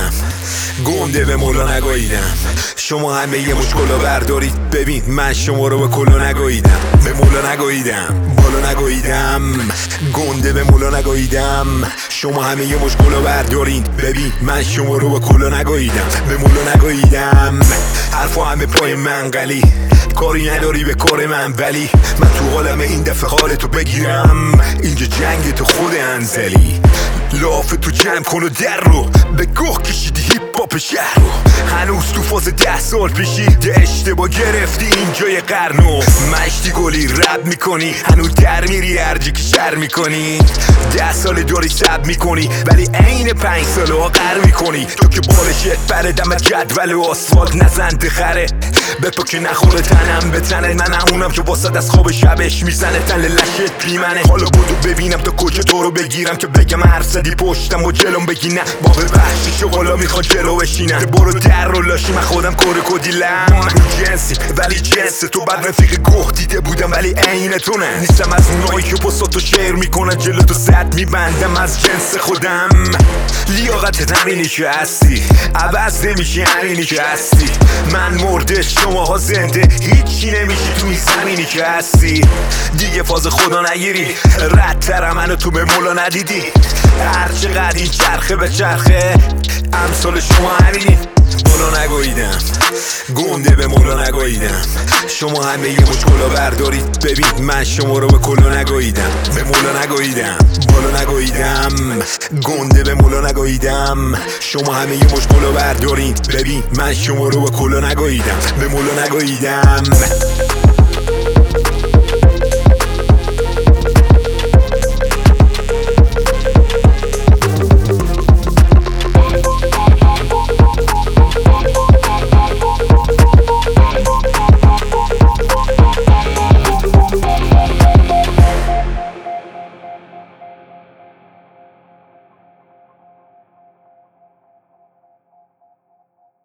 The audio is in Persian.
نگوییدم، گنده به مولا نگوییدم. شما همه یه مشکلو بردارید، ببین من شما رو به کلا نگوییدم. به مولا نگوییدم، بالا نگوییدم، گنده به مولا نگوییدم. شما همه یه مشکلو بردارید، ببین من شما رو به کلا نگوییدم. به مولا نگوییدم، حرفا همه پای منقلی، کاری نداری به کار من، ولی من تو حالم این دفعه حالتو بگیرم. اینجا جنگ تو خود انزلی، لاف تو جمع کن و در رو به گوه کشیدی هیپ هاپ شهر رو. هنوز تو فاز 10 سال پیشی ده اشتباه گرفتی اینجای قرنو. مشتی گلی رب میکنی، هنوز در میری هرجی که شر میکنی. 10 سال داری سب میکنی ولی عین 5 سال آقر میکنی. تو که بالشت بره دم جدول و آسفالت نزنده خره، بپا که نخوره تنم به تنه. من همونم که واسد از خواب شبش میزنه، تن لشت بیمنه. حالا بودو ببینم تا کجا تو رو بگیرم که بگم هر زدی پشتم و جلوم بگی نه. با به وحشی شغالا میخوان جلو بشینم، برو در رو لاشی من خودم کدیلم. ما رو جنسیم ولی جنس تو، بعد رفیق گوه دیده بودم ولی عین تو نه. نیستم از اونایی که پستاتو شیر میکنن جلو تو زد میبندم از جنس خودم. لیاقت همینی که هستی، عوض نمیشه همینی که هستی. من مرده شماها زنده، هیچی نمیشی تو این زمینی که هستی. دیگه فاز خدا نگیری، ردتر منو تو به مولا ندیدی. هرچقدر این چرخه به چرخه امثال شما همینی. مولا نگوییدم، گنده به مولا نگوییدم. شما همه یه مشکلو بردارید، ببین من شما رو به کلا نگوییدم. به مولا نگوییدم، بالا نگوییدم، گنده به مولا نگوییدم. شما همه یه مشکلو بردارید، ببین من شما رو به کلا نگوییدم. به مولا نگوییدم.